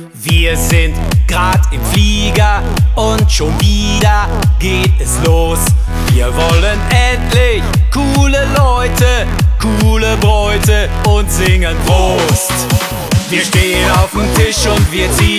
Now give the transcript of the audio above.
Wir sind grad im Flieger und schon wieder geht es los. Wir wollen endlich coole Leute, coole Bräute und singen Prost. Wir stehen auf dem Tisch und wir ziehen